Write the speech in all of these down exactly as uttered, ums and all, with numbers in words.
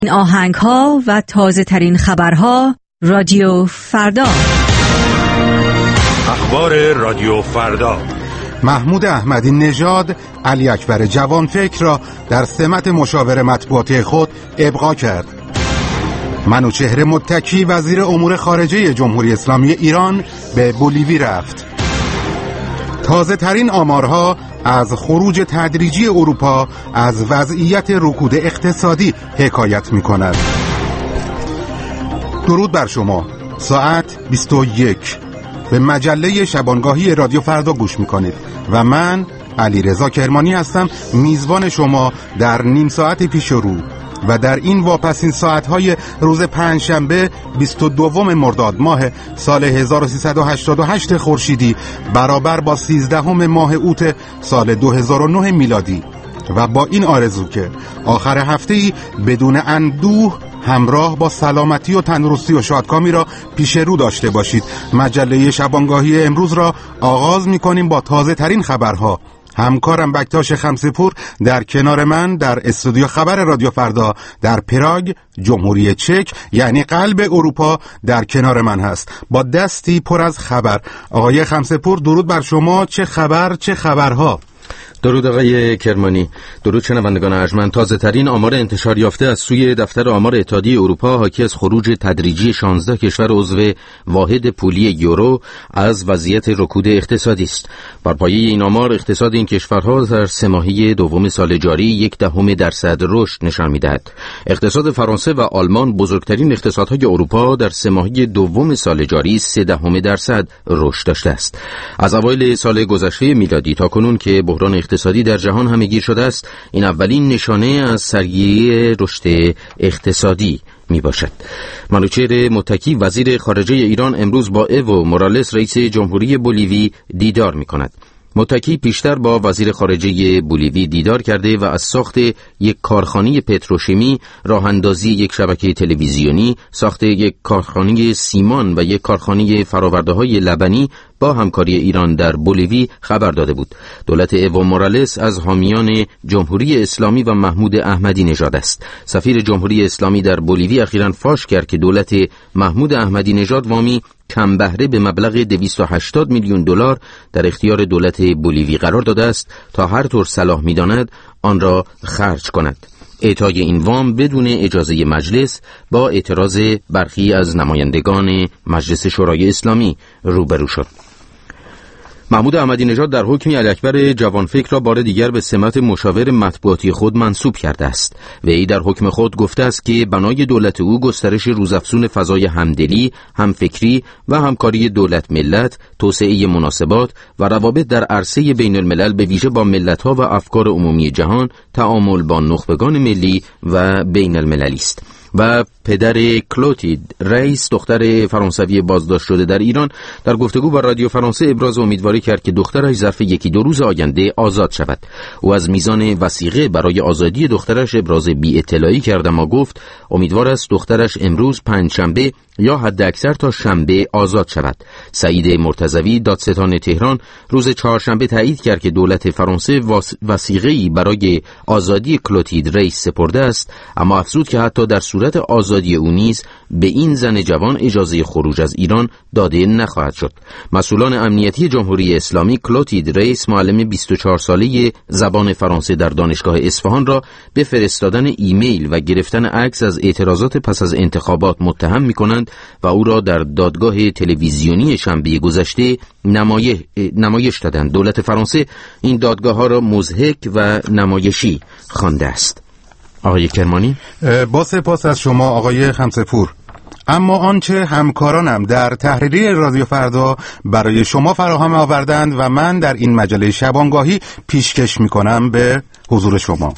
این آهنگ ها و تازه ترین خبرها رادیو فردا. اخبار رادیو فردا. محمود احمدی نژاد علی اکبر جوانفکر را در سمت مشاور مطبوعاتی خود ابقا کرد. منوچهر متکی وزیر امور خارجه جمهوری اسلامی ایران به بولیوی رفت. تازه ترین آمارها از خروج تدریجی اروپا از وضعیت رکود اقتصادی حکایت می کند. درود بر شما. ساعت بیست و یک به مجله شبانگاهی رادیو فردا گوش می کنید و من علیرضا کرمانی هستم، میزبان شما در نیم ساعت پیش رو و در این واپسین ساعتهای روز پنجشنبه بیست و دوم مرداد ماه سال هزار و سیصد و هشتاد و هشت خورشیدی برابر با سیزدهم ماه اوت سال دو هزار و نه میلادی و با این آرزو که آخر هفته‌ای بدون اندوه همراه با سلامتی و تندرستی و شادکامی را پیش رو داشته باشید. مجله شبانگاهی امروز را آغاز می‌کنیم با تازه ترین خبرها. همکارم بکتاش خمسه‌پور در کنار من در استودیو خبر رادیو فردا در پراگ جمهوری چک یعنی قلب اروپا در کنار من هست با دستی پر از خبر. آقای خمسه‌پور درود بر شما. چه خبر چه خبرها؟ درود آقای کرمانی. درود شنوندگان ارجمند. تازه ترین آمار انتشار یافته از سوی دفتر آمار اتحادیه اروپا حاکی از خروج تدریجی شانزده کشور عضو واحد پولی یورو از وضعیت رکود اقتصادی است. بر پایه این آمار اقتصاد این کشورها در سه ماهه دوم سال جاری یک دهم درصد رشد نشان می‌دهد. اقتصاد فرانسه و آلمان بزرگترین اقتصادهای اروپا در سه ماهه دوم سال جاری سه دهم درصد رشد داشته است. از اوایل سال گذشته میلادی تا کنون که بحران اقتصادی در جهان همه‌گیر شده است، این اولین نشانه از سرگیری رشد اقتصادی می باشد. منوچهر متکی وزیر خارجه ایران امروز با ایو مورالس رئیس جمهوری بولیوی دیدار می کند. متکی پیشتر با وزیر خارجه بولیوی دیدار کرده و از ساخت یک کارخانه پتروشیمی، راه اندازی یک شبکه تلویزیونی، ساخت یک کارخانه سیمان و یک کارخانه فرآورده‌های لبنی با همکاری ایران در بولیوی خبر داده بود. دولت ایو مورالس از حامیان جمهوری اسلامی و محمود احمدی نژاد است. سفیر جمهوری اسلامی در بولیوی اخیراً فاش کرد که دولت محمود احمدی نژاد وامی کم بهره به مبلغ دویست و هشتاد میلیون دلار در اختیار دولت بولیوی قرار داده است تا هر طور صلاح می‌داند آن را خرج کند. اعطای این وام بدون اجازه مجلس با اعتراض برخی از نمایندگان مجلس شورای اسلامی روبرو شد. محمود احمدی نژاد در حکمی علی اکبر جوانفکر را بار دیگر به سمت مشاور مطبوعاتی خود منصوب کرده است. وی در حکم خود گفته است که بنای دولت او گسترش روزافزون فضای همدلی، همفکری و همکاری دولت ملت، توسعه مناسبات و روابط در عرصه بین الملل به ویژه با ملت‌ها و افکار عمومی جهان، تعامل با نخبگان ملی و بین المللی است. و پدر کلوتید ریس، دختر فرانسوی بازداشت شده در ایران، در گفتگو با رادیو فرانسه ابراز امیدواری کرد که دخترش ظرف یکی دو روز آینده آزاد شود. او از میزان وثیقه برای آزادی دخترش ابراز بی‌اطلاعی کرد اما گفت امیدوار است دخترش امروز پنجشنبه یا حد اکثر تا شنبه آزاد شود. سعید مرتضوی دادستان تهران روز چهارشنبه تایید کرد که دولت فرانسه وثیقه‌ای برای آزادی کلوتید ریس سپرده است، اما افزود که حتی در صورت آزادی او نیز به این زن جوان اجازه خروج از ایران داده نخواهد شد. مسئولان امنیتی جمهوری اسلامی کلوتید ریس، معلم بیست و چهار ساله زبان فرانسه در دانشگاه اصفهان، را به فرستادن ایمیل و گرفتن عکس از اعتراضات پس از انتخابات متهم می‌کنند و او را در دادگاه تلویزیونی شنبه گذشته نمایش, نمایش دادند. دولت فرانسه این دادگاه‌ها را مضحک و نمایشی خوانده است. آقای کرمانی، با سپاس از شما آقای خمسه‌پور. اما آنچه همکارانم در تحریریه رادیو فردا برای شما فراهم آوردند و من در این مجله شبانگاهی پیشکش می‌کنم به حضور شما.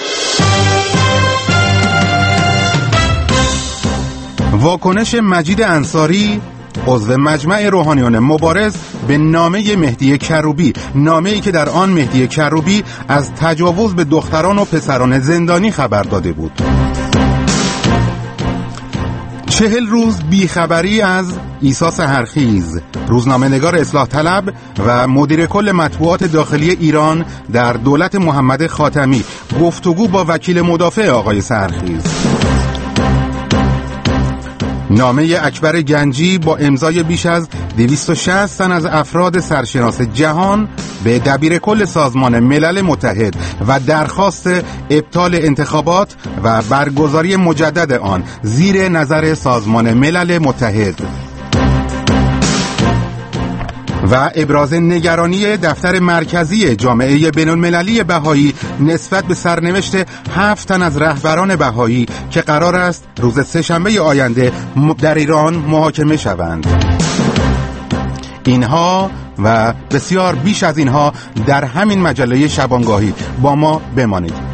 واکنش مجید انصاری، عضو مجمع روحانیان مبارز، به نامه مهدی کروبی، نامه‌ای که در آن مهدی کروبی از تجاوز به دختران و پسران زندانی خبر داده بود. چهل روز بیخبری از عیسی سحرخیز، روزنامه‌نگار اصلاح طلب و مدیر کل مطبوعات داخلی ایران در دولت محمد خاتمی، گفتگو با وکیل مدافع آقای سحرخیز. نامه اکبر گنجی با امضای بیش از دویست و شصت تن از افراد سرشناس جهان به دبیر کل سازمان ملل متحد و درخواست ابطال انتخابات و برگزاری مجدد آن زیر نظر سازمان ملل متحد و ابراز نگرانی دفتر مرکزی جامعه بین‌المللی بهایی نسبت به سرنوشت هفت تن از رهبران بهایی که قرار است روز سه‌شنبه آینده در ایران محاکمه شوند. اینها و بسیار بیش از اینها در همین مجله شبانگاهی. با ما بمانید.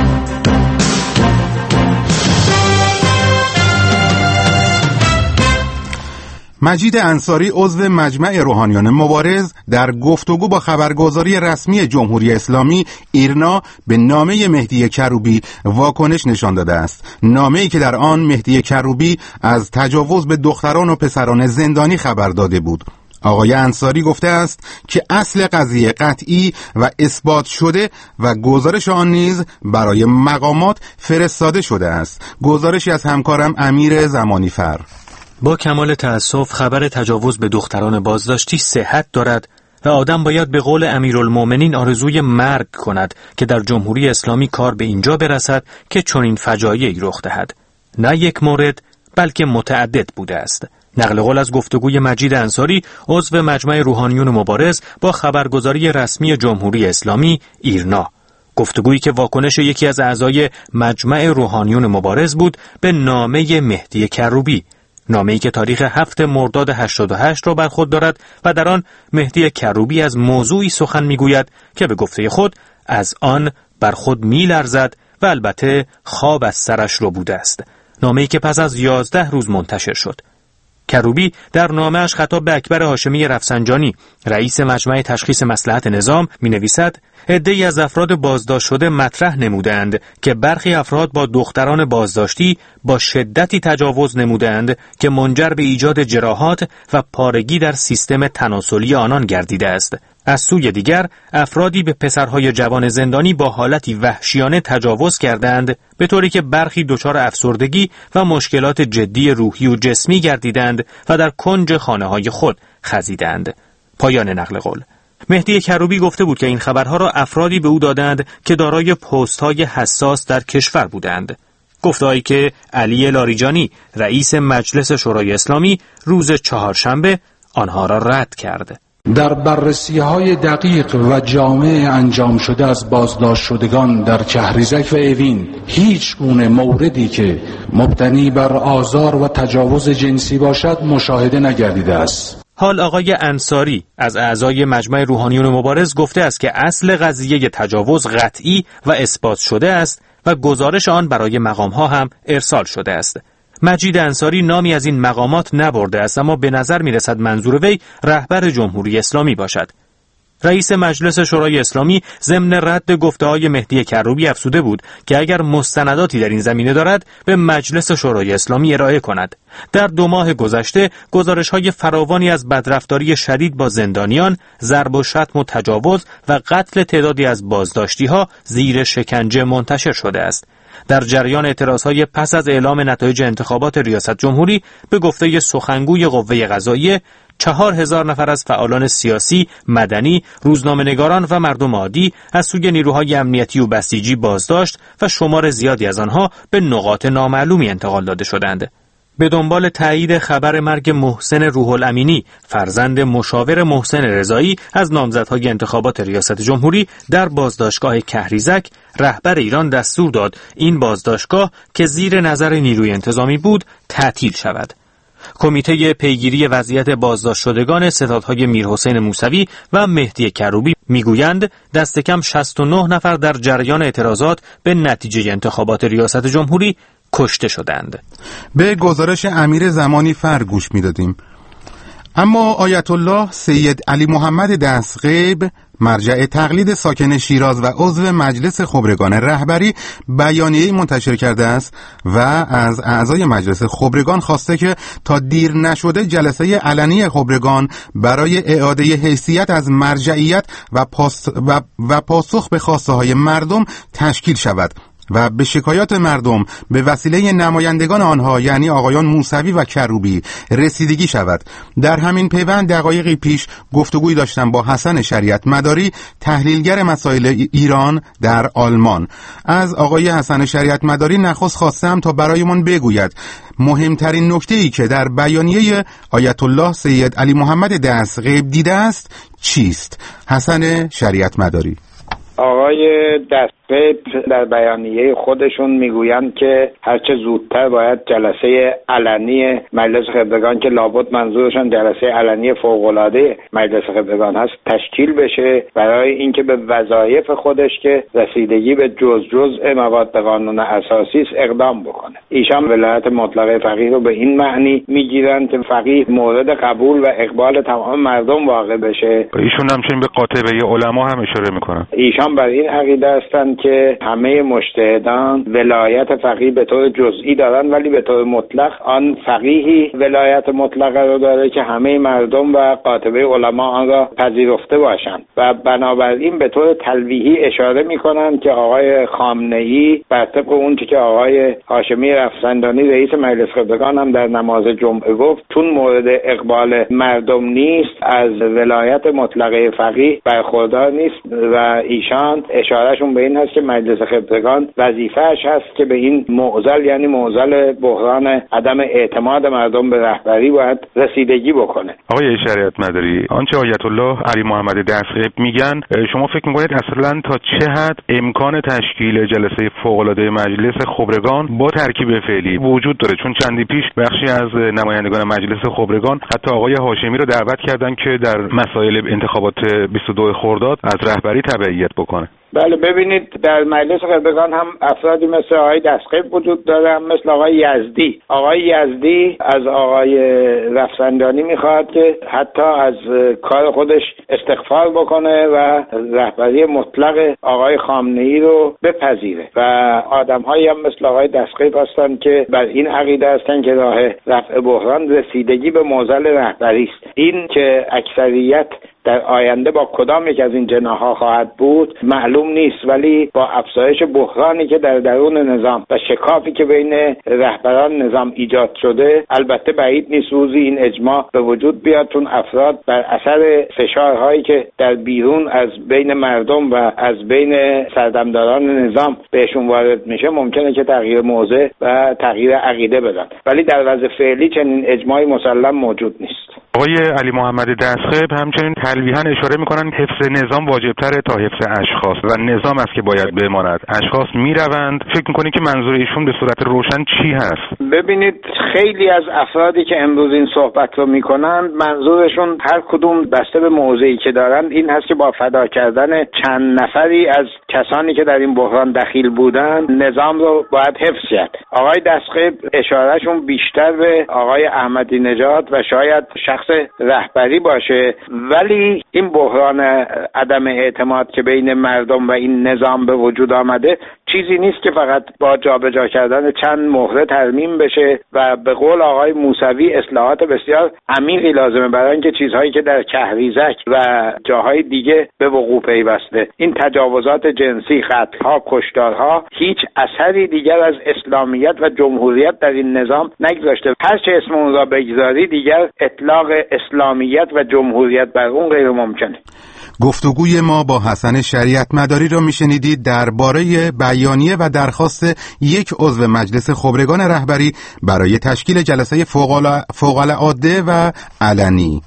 مجید انصاری عضو مجمع روحانیان مبارز در گفتگو با خبرگزاری رسمی جمهوری اسلامی ایرنا به نامه مهدی کروبی واکنش نشان داده است. نامه‌ای که در آن مهدی کروبی از تجاوز به دختران و پسران زندانی خبر داده بود. آقای انصاری گفته است که اصل قضیه قطعی و اثبات شده و گزارش آن نیز برای مقامات فرستاده شده است. گزارشی از همکارم امیر زمانی فر. با کمال تأسف خبر تجاوز به دختران بازداشتی صحت دارد و آدم باید به قول امیرالمومنین آرزوی مرگ کند که در جمهوری اسلامی کار به اینجا برسد که چنین فجایعی رخ دهد. نه یک مورد بلکه متعدد بوده است. نقل قول از گفتگوی مجید انصاری عضو مجمع روحانیون مبارز با خبرگزاری رسمی جمهوری اسلامی ایرنا. گفتگویی که واکنش یکی از اعضای مجمع روحانیون مبارز بود به نامه مهدی کروبی، نامه‌ای که تاریخ هفتم مرداد هشتاد و هشت را بر خود دارد و در آن مهدی کروبی از موضوعی سخن می‌گوید که به گفته خود از آن بر خود می‌لرزد و البته خواب از سرش رو بوده است. نامه‌ای که پس از یازده روز منتشر شد. کروبی در نامه‌اش خطاب به اکبر هاشمی رفسنجانی، رئیس مجمع تشخیص مصلحت نظام، می‌نویسد: عده‌ای از افراد بازداشت شده مطرح نمودند که برخی افراد با دختران بازداشتی با شدتی تجاوز نمودند که منجر به ایجاد جراحات و پارگی در سیستم تناسلی آنان گردیده است. از سوی دیگر افرادی به پسرهای جوان زندانی با حالتی وحشیانه تجاوز کردند به طوری که برخی دچار افسردگی و مشکلات جدی روحی و جسمی گردیدند و در کنج خانه‌های خود خزیدند. پایان نقل قول. مهدی کروبی گفته بود که این خبرها را افرادی به او دادند که دارای پست‌های حساس در کشور بودند. گفته‌ای که علی لاریجانی رئیس مجلس شورای اسلامی روز چهارشنبه آنها را رد کرد. در بررسی‌های دقیق و جامع انجام شده از بازداشت شدگان در کهریزک و اوین هیچ گونه موردی که مبتنی بر آزار و تجاوز جنسی باشد مشاهده نگردیده است. حال آقای انصاری از اعضای مجمع روحانیون مبارز گفته است که اصل قضیه تجاوز قطعی و اثبات شده است و گزارش آن برای مقام‌ها هم ارسال شده است. مجید انصاری نامی از این مقامات نبرده است، اما به نظر می‌رسد منظور وی رهبر جمهوری اسلامی باشد. رئیس مجلس شورای اسلامی ضمن رد گفته‌های مهدی کروبی افزوده بود که اگر مستنداتی در این زمینه دارد به مجلس شورای اسلامی ارائه کند. در دو ماه گذشته گزارش‌های فراوانی از بدرفتاری شدید با زندانیان، ضرب و شتم و تجاوز و قتل تعدادی از بازداشتی‌ها زیر شکنجه منتشر شده است. در جریان اعتراضهای پس از اعلام نتایج انتخابات ریاست جمهوری به گفته سخنگوی قوه قضاییه، چهار هزار نفر از فعالان سیاسی، مدنی، روزنامه‌نگاران و مردم عادی از سوی نیروهای امنیتی و بسیجی بازداشت و شمار زیادی از آنها به نقاط نامعلومی انتقال داده شدند. به دنبال تایید خبر مرگ محسن روح الامینی، فرزند مشاور محسن رضایی از نامزدهای انتخابات ریاست جمهوری در بازداشتگاه کهریزک، رهبر ایران دستور داد این بازداشتگاه که زیر نظر نیروی انتظامی بود تعطیل شود. کمیته پیگیری وضعیت بازداشت شدگان ستادهای میرحسین موسوی و مهدی کروبی میگویند دست کم شصت و نه نفر در جریان اعتراضات به نتیجه انتخابات ریاست جمهوری کشته شدند. به گزارش امیر زمانی فر گوش میدادیم. اما آیت الله سید علی محمد دستغیب، مرجع تقلید ساکن شیراز و عضو مجلس خبرگان رهبری، بیانیه‌ای منتشر کرده است و از اعضای مجلس خبرگان خواسته که تا دیر نشده جلسه علنی خبرگان برای اعاده حیثیت از مرجعیت و, پاس و, و پاسخ به خواسته های مردم تشکیل شود. و به شکایات مردم به وسیله نمایندگان آنها یعنی آقایان موسوی و کروبی رسیدگی شود. در همین پیوند دقایقی پیش گفتگوی داشتم با حسن شریعت مداری، تحلیلگر مسائل ایران در آلمان. از آقای حسن شریعت مداری نخست خواستم تا برایمان بگوید مهمترین نکته‌ای که در بیانیه آیت الله سید علی محمد دستغیب دیده است چیست؟ حسن شریعت مداری. آقای دستغیب در بیانیه خودشون میگویند که هرچه زودتر باید جلسه علنی مجلس خبرگان که لابد منظورشان جلسه علنی فوق‌العاده مجلس خبرگان هست تشکیل بشه برای اینکه به وظایف خودش که رسیدگی به جز جزء مواد قانون اساسی است اقدام بکنه. ایشان ولایت مطلقه فقیه رو به این معنی میگیرند که فقیه مورد قبول و اقبال تمام مردم واقع بشه. ایشون همچنین به قاطبه علما هم اشاره میکنن. ایشان بر این عقیده هستند که همه مجتهدان ولایت فقیه به طور جزئی دارن ولی به طور مطلق آن فقیهی ولایت مطلقه رو داره که همه مردم و قاطبه علما آن را پذیرفته باشند و بنابراین به طور تلویحی اشاره میکنند که آقای خامنه‌ای بر طبق اون که آقای هاشمی رفسنجانی رئیس مجلس خبرگان هم در نماز جمعه گفت چون مورد اقبال مردم نیست از ولایت مطلقه فقیه برخوردار نیست و ایشان اشارهشون به این هست که مجلس خبرگان وظیفه‌اش هست که به این معضل یعنی معضل بحران عدم اعتماد مردم به رهبری باید رسیدگی بکنه. آقای شریعت مداری، آنچه آیت الله علی محمد دستغیب میگن شما فکر میکنید اصلا تا چه حد امکان تشکیل جلسه فوق‌العاده مجلس خبرگان با ترکیب فعلی وجود داره؟ چون چندی پیش بخشی از نمایندگان مجلس خبرگان حتی آقای هاشمی رو دعوت کردن که در مسائل انتخابات بیست و دو خرداد از رهبری تبعیت بکنه. بله ببینید در مجلس خبرگان هم افرادی مثل آقای دستغیب وجود داره هم مثل آقای یزدی. آقای یزدی از آقای رفسنجانی میخواد که حتی از کار خودش استغفار بکنه و رهبری مطلق آقای خامنه‌ای رو بپذیره و آدم‌هایی هم مثل آقای دستغیب هستن که بر این عقیده هستن که راه رفع بحران رسیدگی به معضل رهبری است. این که اکثریت در آینده با کدام یک از این جناح‌ها خواهد بود معلوم نیست، ولی با افزایش بحرانی که در درون نظام و شکافی که بین رهبران نظام ایجاد شده البته بعید نیست روزی این اجماع به وجود بیاد، چون افراد بر اثر فشارهایی که در بیرون از بین مردم و از بین سردمداران نظام بهشون وارد میشه ممکنه که تغییر موضع و تغییر عقیده بدن، ولی در وضع فعلی چنین اجماعی مسلم موجود نیست. آقای علی محمد دستغیب همچنین تلویحاً اشاره میکنن حفظ نظام واجبتره تا حفظ اشخاص و نظام است که باید بماند. اشخاص میروند. فکر میکنید که منظور ایشون به صورت روشن چی هست؟ ببینید خیلی از افرادی که امروز این صحبت رو میکنن منظورشون هر کدوم بسته به موضعی که دارن این هست که با فدا کردن چند نفری از کسانی که در این بحران دخیل بودن نظام رو باید حفظ کرد. آقای دستغیب اشارهشون بیشتر به آقای احمدی نژاد و شاید شخص رهبری باشه، ولی این بحران عدم اعتماد که بین مردم و این نظام به وجود آمده چیزی نیست که فقط با جابجا کردن چند مهره ترمیم بشه و به قول آقای موسوی اصلاحات بسیار عمیقی لازمه برای اینکه چیزهایی که در کهریزک و جاهای دیگه به وقوع پیوسته، این تجاوزات جنسی، قتل‌ها، کشتارها هیچ اثری دیگر از اسلامیت و جمهوریت در این نظام نگذاشته. هر چه اسم اون را بگذاری دیگر اطلاق اسلامیت و جمهوریت بر اون غیر ممکنه. گفتگوی ما با حسن شریعت مداری را میشنیدید درباره بیانیه و درخواست یک عضو مجلس خبرگان رهبری برای تشکیل جلسه فوق‌العاده و علنی.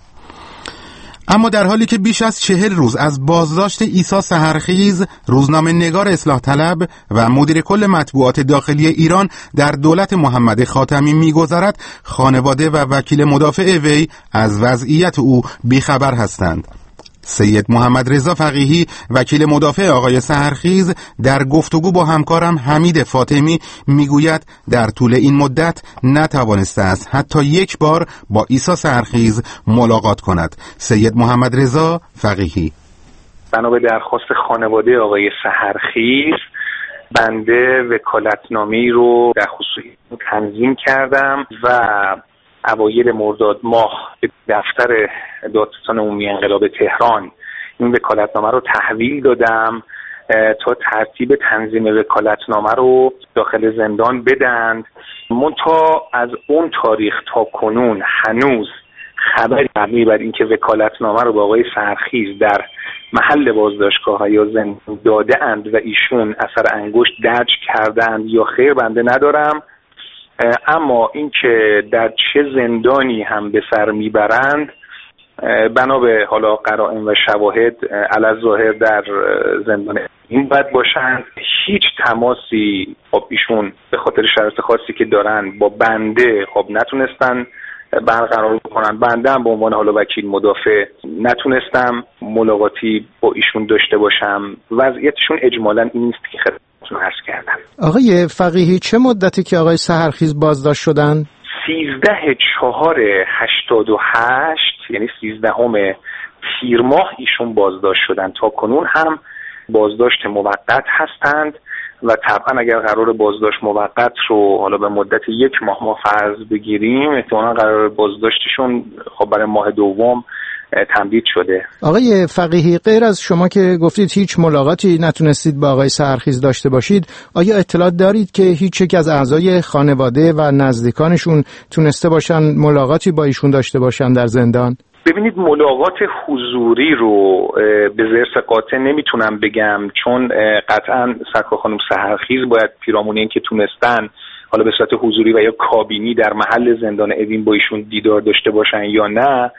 اما در حالی که بیش از چهل روز از بازداشت عیسی سحرخیز، روزنامه نگار اصلاح طلب و مدیر کل مطبوعات داخلی ایران در دولت محمد خاتمی می‌گذرد، خانواده و وکیل مدافع وی از وضعیت او بیخبر هستند. سید محمد رضا فقیهی وکیل مدافع آقای سحرخیز در گفتگو با همکارم حمید فاطمی میگوید در طول این مدت نتوانسته است حتی یک بار با عیسی سحرخیز ملاقات کند. سید محمد رضا فقیهی: بنا به درخواست خانواده آقای سحرخیز بنده وکالتنامه‌ای رو در خصوص تنظیم کردم و اوایل مرداد ماه به دفتر دادستان عمومی انقلاب تهران این وکالتنامه رو تحویل دادم تا ترتیب تنظیم وکالتنامه رو داخل زندان بدند. منتها از اون تاریخ تا کنون هنوز خبری مبنی بر اینکه وکالتنامه رو با آقای سحرخیز در محل بازداشتگاه یا زندان داده اند و ایشون اثر انگشت درج کردند یا خیر بنده ندارم. اما اینکه در چه زندانی هم به سر میبرند بنا به حالا قرائن و شواهد علی ظاهر در زندان این باید باشند. هیچ تماسی خب ایشون به خاطر شرایط خاصی که دارن با بنده خب نتونستن برقرار بکنن. بنده هم به عنوان حالا وکیل مدافع نتونستم ملاقاتی با ایشون داشته باشم. وضعیتشون اجمالاً این نیست که خدمتتون عرض کردم. آقای فقیهی چه مدتی که آقای سحرخیز بازداشت شدن؟ سیزده چهار هشتاد و هشت یعنی سیزدهم تیر ماه ایشون بازداشت شدن. تا کنون هم بازداشت موقت هستند و طبعا اگر قرار بازداشت موقت رو حالا به مدت یک ماه ما فرض بگیریم احتمالاً قرار بازداشتشون خب برای ماه دوم تمدید شده. آقای فقیهی غیر از شما که گفتید هیچ ملاقاتی نتونستید با آقای سحرخیز داشته باشید، آیا اطلاع دارید که هیچ یک از اعضای خانواده و نزدیکانشون تونسته باشن ملاقاتی با ایشون داشته باشن در زندان؟ ببینید ملاقات حضوری رو به ضرس قاطع نمیتونم بگم، چون قطعا سرکار خانم سحرخیز باید پیرامون این که تونستن حالا به صورت حضوری و یا کابینی در محل زندان اوین با ایشون دیدار داشته باشن یا نه.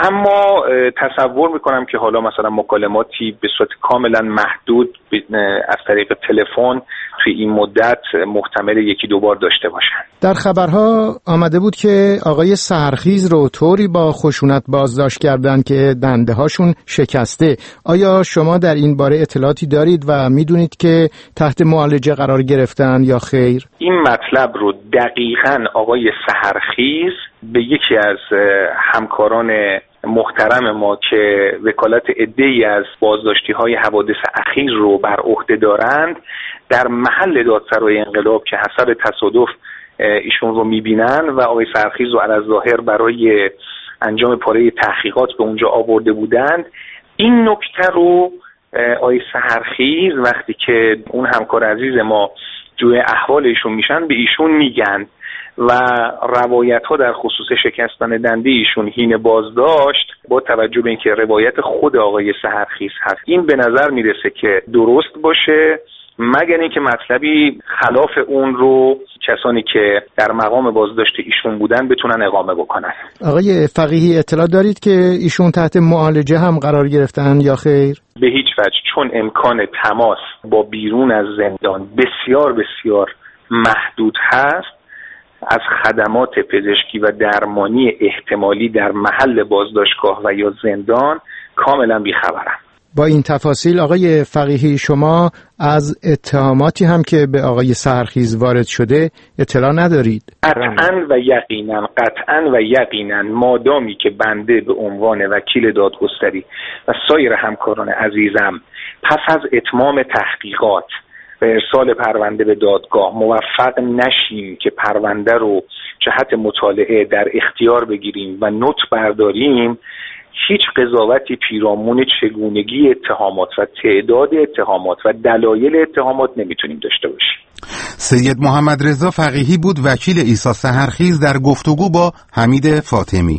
اما تصور میکنم که حالا مثلا مکالماتی به صورت کاملا محدود از طریق تلفن توی این مدت محتمل یکی دو بار داشته باشن. در خبرها آمده بود که آقای سحرخیز رو طوری با خشونت بازداشت کردن که دنده هاشون شکسته. آیا شما در این باره اطلاعاتی دارید و میدونید که تحت معالجه قرار گرفتن یا خیر؟ این مطلب رو دقیقاً آقای سحرخیز به یکی از همکاران محترم ما که وکالت عده‌ای از بازداشتی‌های حوادث اخیر رو بر عهده دارند در محل دادسرای انقلاب که حسب تصادف ایشون رو می‌بینن و آقای سحرخیز رو علی ظاهر برای انجام پاره تحقیقات به اونجا آورده بودند، این نکته رو آقای سحرخیز وقتی که اون همکار عزیز ما جوی احوال ایشون میشن به ایشون میگن و روایت ها در خصوص شکستن دنده ایشون حین بازداشت با توجه به اینکه روایت خود آقای سحرخیز هست این به نظر میرسه که درست باشه، مگر اینکه مطلبی خلاف اون رو کسانی که در مقام بازداشت ایشون بودن بتونن اقامه بکنن. آقای فقیهی اطلاع دارید که ایشون تحت معالجه هم قرار گرفتن یا خیر؟ به هیچ وجه، چون امکان تماس با بیرون از زندان بسیار بسیار محدود هست، از خدمات پزشکی و درمانی احتمالی در محل بازداشتگاه و یا زندان کاملا بیخبرم. با این تفاصیل آقای فقیهی شما از اتهاماتی هم که به آقای سحرخیز وارد شده اطلاع ندارید؟ قطعاً و یقیناً قطعاً و یقیناً مادامی که بنده به عنوان وکیل دادگستری و سایر همکاران عزیزم پس از اتمام تحقیقات و ارسال پرونده به دادگاه موفق نشیم که پرونده رو جهت مطالعه در اختیار بگیریم و نوت برداریم، هیچ قضاوتی پیرامون چگونگی اتهامات و تعداد اتهامات و دلایل اتهامات نمیتونیم داشته باشیم. سید محمد رضا فقیهی بود وکیل عیسی سحرخیز در گفتگو با حمید فاطمی.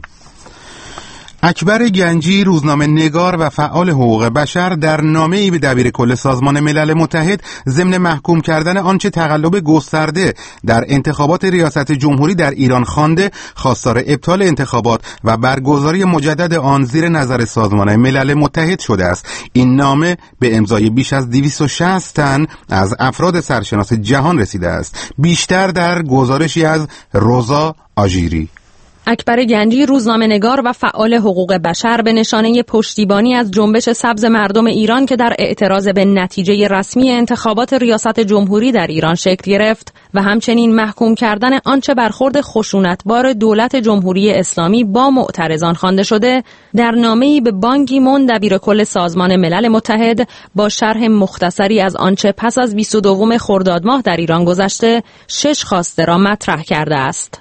اکبر گنجی روزنامه نگار و فعال حقوق بشر در نامه‌ای به دبیرکل سازمان ملل متحد ضمن محکوم کردن آنچه تقلب گسترده در انتخابات ریاست جمهوری در ایران خوانده، خواستار ابطال انتخابات و برگزاری مجدد آن زیر نظر سازمان ملل متحد شده است. این نامه به امضای بیش از دویست و شصت تن از افراد سرشناس جهان رسیده است، بیشتر در گزارشی از روزا آژیری. اکبر گنجی روزنامه‌نگار و فعال حقوق بشر به نشانه پشتیبانی از جنبش سبز مردم ایران که در اعتراض به نتیجه رسمی انتخابات ریاست جمهوری در ایران شکل گرفت و همچنین محکوم کردن آنچه برخورد خشونتبار دولت جمهوری اسلامی با معترضان خوانده شده، در نامه‌ای به بان کی مون دبیرکل سازمان ملل متحد با شرح مختصری از آنچه پس از بیست و دوم خرداد ماه در ایران گذشته، شش خواسته را مطرح کرده است.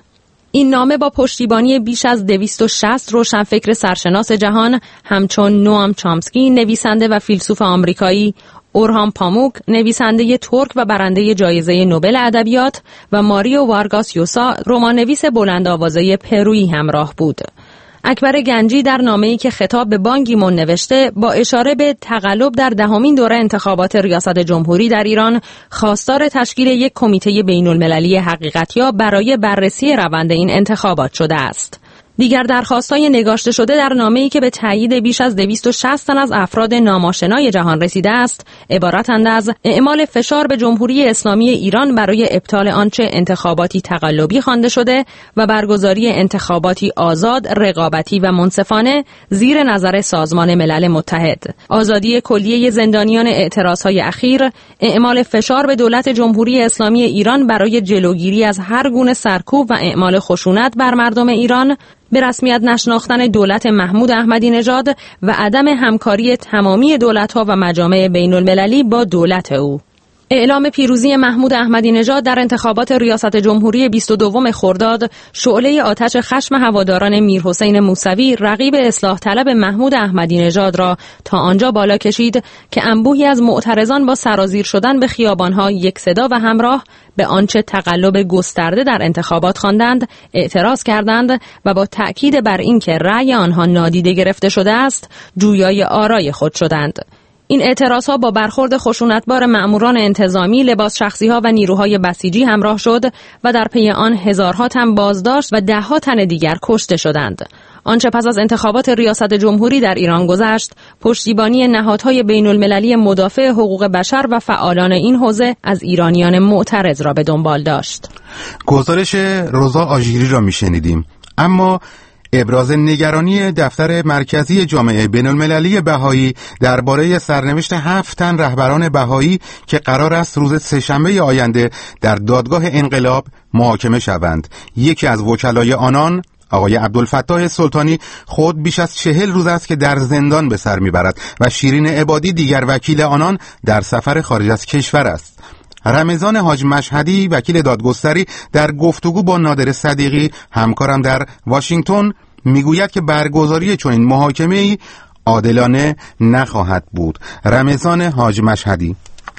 این نامه با پشتیبانی بیش از دویست و شصت روشنفکر سرشناس جهان همچون نوام چامسکی نویسنده و فیلسوف آمریکایی، اورهان پاموک نویسنده ترک و برنده جایزه نوبل ادبیات و ماریو وارگاس یوسا رمان‌نویس بلند آوازه پرویی همراه بود. اکبر گنجی در نامه‌ای که خطاب به بان کی مون نوشته با اشاره به تقلب در دهمین دوره انتخابات ریاست جمهوری در ایران خواستار تشکیل یک کمیته بین‌المللی حقیقت‌یاب برای بررسی روند این انتخابات شده است. دیگر درخواست‌های نگاشته شده در نامه‌ای که به تایید بیش از دویست و شصت تن از افراد ناماشنای جهان رسیده است، عبارتند از اعمال فشار به جمهوری اسلامی ایران برای ابطال آنچه انتخاباتی تقلبی خوانده شده و برگزاری انتخاباتی آزاد، رقابتی و منصفانه زیر نظر سازمان ملل متحد، آزادی کلیه زندانیان اعتراض‌های اخیر، اعمال فشار به دولت جمهوری اسلامی ایران برای جلوگیری از هر گونه سرکوب و اعمال خشونت بر مردم ایران، به رسمیت نشناختن دولت محمود احمدی نژاد و عدم همکاری تمامی دولت‌ها و مجامع بین‌المللی با دولت او. اعلام پیروزی محمود احمدی نژاد در انتخابات ریاست جمهوری بیست و دوم خرداد شعله آتش خشم هواداران میرحسین موسوی رقیب اصلاح طلب محمود احمدی نژاد را تا آنجا بالا کشید که انبوهی از معترضان با سرازیر شدن به خیابان‌ها یک صدا و همراه به آنچه تقلب گسترده در انتخابات خواندند اعتراض کردند و با تأکید بر اینکه رأی آنها نادیده گرفته شده است جویای آرای خود شدند. این اعتراضها با برخورد خشونتبار مأموران انتظامی، لباس شخصی‌ها و نیروهای بسیجی همراه شد و در پی آن هزارها تن بازداشت و ده‌ها تن دیگر کشته شدند. آنچه پس از انتخابات ریاست جمهوری در ایران گذشت، پشتیبانی نهادهای بین‌المللی مدافع حقوق بشر و فعالان این حوزه از ایرانیان معترض را به دنبال داشت. گزارش روزا آژیری را می‌شنیدیم. اما ابراز نگرانی دفتر مرکزی جامعه بین‌المللی بهایی درباره سرنوشت هفت تن رهبران بهایی که قرار است روز سه‌شنبه آینده در دادگاه انقلاب محاکمه شوند. یکی از وکلای آنان، آقای عبدالفتاح سلطانی، خود بیش از چهل روز است که در زندان به سر میبرد و شیرین عبادی دیگر وکیل آنان در سفر خارج از کشور است. رمضان حاج مشهدی وکیل دادگستری در گفتگو با نادر صدیقی همکارم در واشنگتن میگوید که برگزاری چنین محاکمه‌ای عادلانه نخواهد بود. رمضان حاج مشهدی: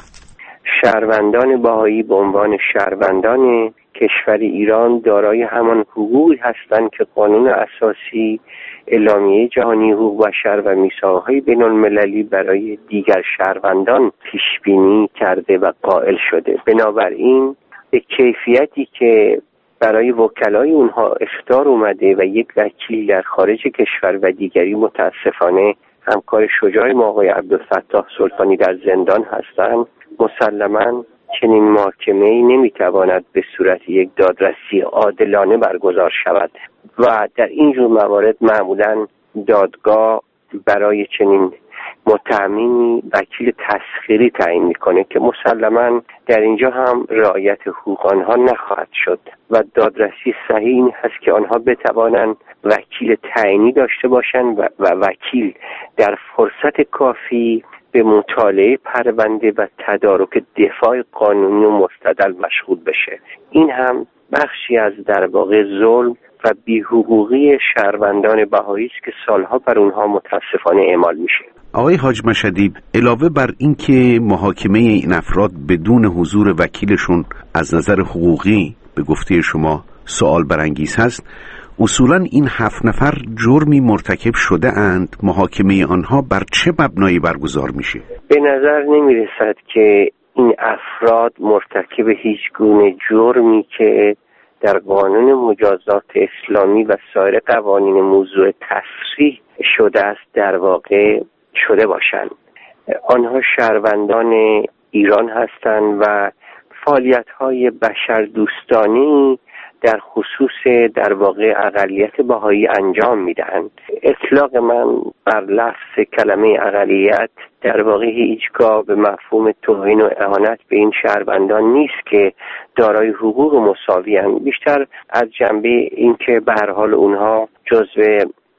شهروندان بهایی به عنوان شهروندان کشور ایران دارای همان حقوقی هستند که قانون اساسی، اعلامیه جهانی حقوق بشر و میثاق‌های بین‌المللی برای دیگر شهروندان پیش بینی کرده و قائل شده. بنابراین به کیفیتی که برای وکلای اونها اخطار اومده و یک وکیل در خارج کشور و دیگری متاسفانه همکار شجاع ما آقای عبدالفتاح سلطانی در زندان هستند، مسلماً چنین محاکمه‌ای نمیتواند به صورت یک دادرسی عادلانه برگزار شود و در این جور موارد معمولاً دادگاه برای چنین متهمینی وکیل تسخیری تعیین میکنه که مسلماً در اینجا هم رعایت حقوق آنها نخواهد شد و دادرسی صحیح این هست که آنها بتوانند وکیل تعیینی داشته باشند و, و وکیل در فرصت کافی به مطالعه پرونده و تدارک دفاع قانونی و مستدل مشغول بشه. این هم بخشی از در واقع ظلم و بی‌حقوقی شهروندان بهایی است که سالها بر اونها متاسفانه اعمال میشه. آقای حاج مشهدی، علاوه بر این که محاکمه این افراد بدون حضور وکیلشون از نظر حقوقی به گفته شما سوال برانگیز هست، اصولاً این هفت نفر جرمی مرتکب شده اند. محاکمه آنها بر چه مبنایی برگزار میشه؟ به نظر نمیرسد که این افراد مرتکب هیچ گونه جرمی که در قانون مجازات اسلامی و سایر قوانین موضوع تصریح شده است در واقع شده باشند. آنها شهروندان ایران هستند و فعالیت‌های بشردوستانه در خصوص در واقع اقلیت بهایی انجام میدهند. اطلاق من بر لفظ کلمه اقلیت در واقع هیچگاه به مفهوم توهین و اهانت به این شهروندان نیست که دارای حقوق مساوی هستند، بیشتر از جنبه اینکه به هر حال اونها جزو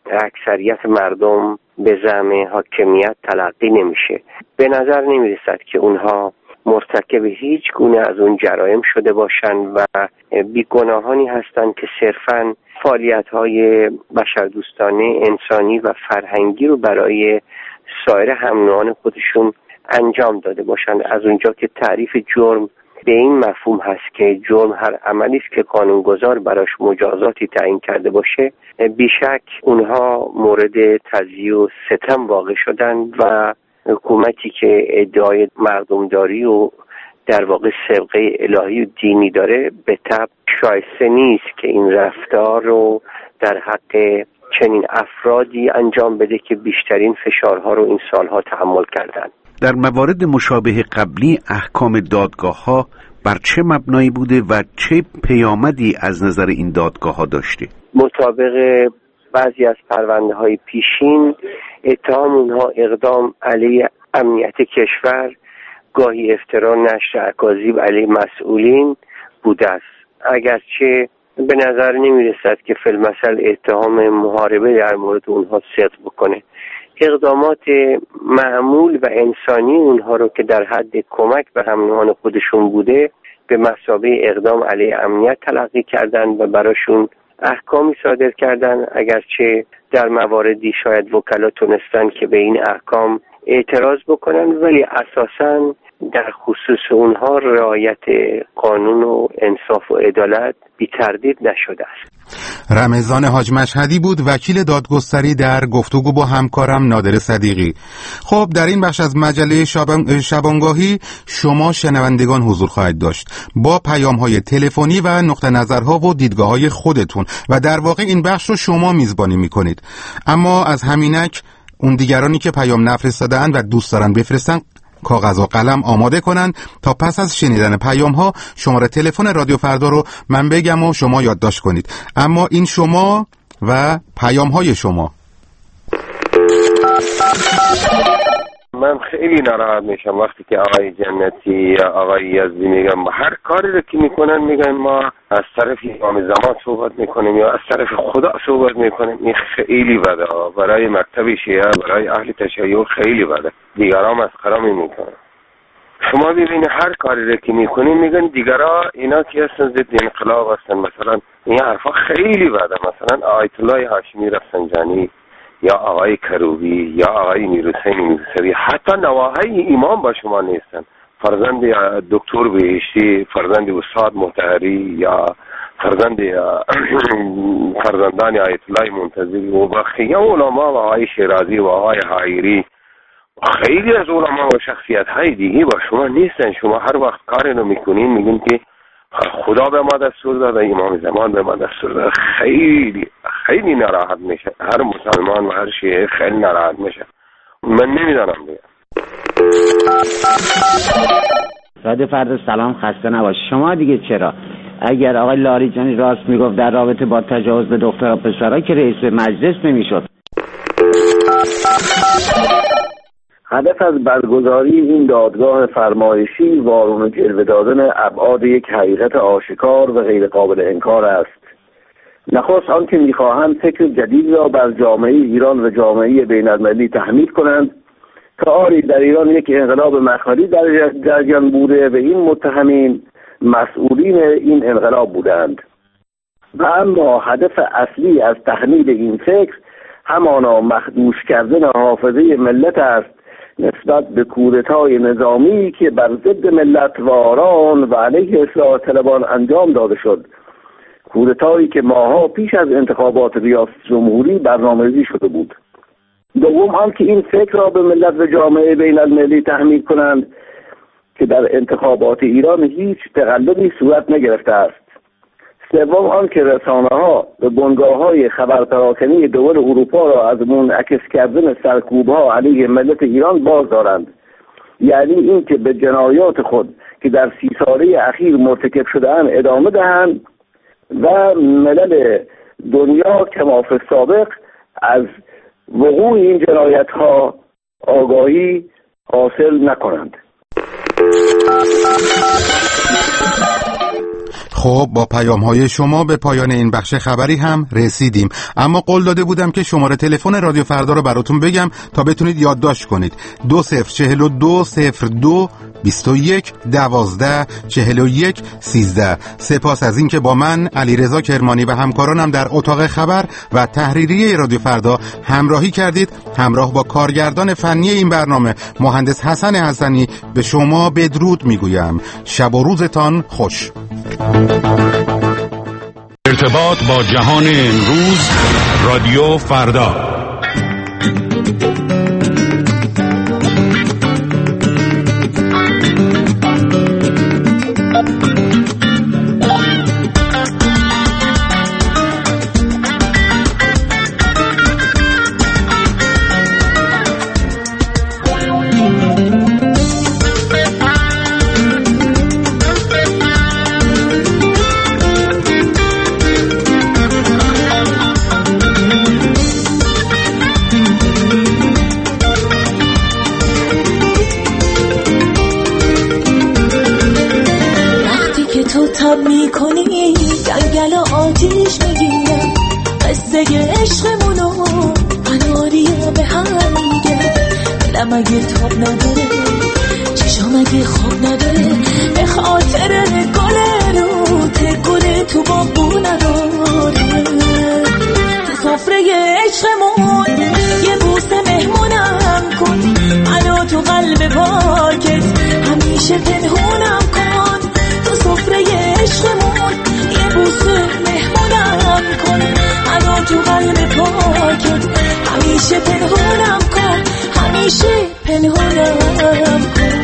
اکثریت مردم به زعم حاکمیت تلقی نمیشه. به نظر نمیرسد که اونها مرتکب هیچ گونه از اون جرایم شده باشند و بیگناهانی هستند که صرفاً فعالیت‌های بشردوستانه انسانی و فرهنگی رو برای سایر هم‌نوعان خودشون انجام داده باشند. از اونجا که تعریف جرم به این مفهوم هست که جرم هر عملی است که قانونگذار براش مجازاتی تعیین کرده باشه، بیشک اونها مورد تضییع و ستم واقع شدن و حکومتی که ادعای مردمداری و در واقع سابقه الهی و دینی داره به طبع شایسته نیست که این رفتار رو در حق چنین افرادی انجام بده که بیشترین فشارها رو این سالها تحمل کردن. در موارد مشابه قبلی احکام دادگاه‌ها بر چه مبنایی بوده و چه پیامدی از نظر این دادگاه‌ها داشته؟ مطابق بعضی از پرونده‌های پیشین اتهام اونها اقدام علیه امنیت کشور، گاهی افترا، نشر اکاذیب علیه مسئولین بوده است. اگرچه به نظر نمی رسد که فی المثل اتهام محاربه در مورد اونها صدق بکنه. اقدامات معمول و انسانی اونها رو که در حد کمک به هم‌نوعان خودشون بوده به مثابه اقدام علیه امنیت تلقی کردن و براشون احکامی صادر کردن، اگرچه در مواردی شاید وکلا تونستن که به این احکام اعتراض بکنن، ولی اساساً در خصوص اونها رعایت قانون و انصاف و عدالت بی تردید نشده است. رمضان حاج مشهدی بود، وکیل دادگستری در گفتگو با همکارم نادر صدیقی. خب در این بخش از مجله شبان... شبانگاهی شما شنوندگان حضور خواهید داشت با پیام‌های تلفنی و نقطه نظرها و دیدگاه‌های خودتون و در واقع این بخش رو شما میزبانی میکنید. اما از همینک اون دیگرانی که پیام نفرستادن و دوست دارن بفرستن کاغذ و قلم آماده کنن تا پس از شنیدن پیام ها شماره تلفن رادیو فردا رو من بگم و شما یادداشت کنید. اما این شما و پیام های شما. من خیلی ناراحت میشم وقتی که آقای جنتی یا آقای یزدی میگم هر کاری رو که میکنن میگن ما از طرف امام زمان صحبت میکنیم یا از طرف خدا صحبت میکنیم. این خیلی بده، برای مکتب شیعه، برای اهل تشیع خیلی بده. دیگران مسخره میکنن. شما ببینید هر کاری رو که میکنیم میگن دیگران اینا که هستن ضد انقلاب هستن. مثلا این حرفا خیلی بده. مثلا آیت الله هاشمی رفسنجانی یا آقای کروبی یا آقای میرحسین میرسوی حتی نواهای امام با شما نیستن. فرزند دکتر بهشتی، فرزند استاد مطهری یا فرزند فرزندان آیت الله منتظری و بقیه علما و آقای شیرازی و آقای حایری خیلی از علما و شخصیت های دیگه با شما نیستن. شما هر وقت کاری رو میکنین میگین که خدا به ما دستور داده، امام زمان به ما دستور داده. خیلی خیلی ناراحت میشه هر مسلمان و هر شیعه، خیلی ناراحت میشه. من نمیدانم بگم. رادیو فردا سلام، خسته نباش. شما دیگه چرا اگر آقای لاریجانی راست میگفت در رابطه با تجاوز به دخترها پسرها که رئیس مجلس نمیشد؟ هدف از برگزاری این دادگاه فرمایشی وارون و جلوه دادن ابعاد یک حقیقت آشکار و غیر قابل انکار است. نخست آن که میخواهند فکر جدید را بر جامعه ایران و جامعه بین‌المللی تحمیل کنند که آری در ایران یک انقلاب مخفی در جریان بوده و این متهمین مسئولین این انقلاب بودند. و اما هدف اصلی از تحمیل این فکر همانا مخدوش کردن حافظه ملت است نسبت به کودتای نظامی که بر ضد ملت واران و علیه اصلاح طلبان انجام داده شد. کودتایی که ماها پیش از انتخابات ریاست جمهوری برنامه‌ریزی شده بود. دوم آن که این فکر را به ملت و جامعه بین المللی تحمیل کنند که در انتخابات ایران هیچ تقلبی صورت نگرفته است. سوم آن که رسانه‌ها به بنگاه‌های خبر پراکنی دول اروپا را از منعکس کردن سرکوب‌ها علیه ملت ایران باز دارند. یعنی این که به جنایات خود که در سی ساله اخیر مرتکب شده‌اند ادامه دهند و ملل دنیا کما فی السابق از وقوع این جنایت‌ها آگاهی حاصل نکنند. خب با پیام های شما به پایان این بخش خبری هم رسیدیم، اما قول داده بودم که شماره تلفن رادیو فردا رو براتون بگم تا بتونید یادداشت کنید. دو صفر چهل و دو صفر دو بیست و یک دوازده چهل و یک سیزده. سپاس از این که با من علیرضا کرمانی و همکارانم در اتاق خبر و تحریریه رادیو فردا همراهی کردید. همراه با کارگردان فنی این برنامه مهندس حسن حسنی به شما بدرود میگویم. شب و روزتان خوش. ارتباط با جهان امروز، رادیو فردا. اگه تاب نداره چشام اگه خواب نداره به خاطر گل رو تکونه تو باغو نداره تو سفره عشقمون یه بوسه مهمونم کن منو تو قلب پاکت همیشه پنهونم کن تو سفره عشقمون یه بوسه مهمونم کن منو تو قلب پاکت همیشه پنهونم کن همیشه پنهونم کن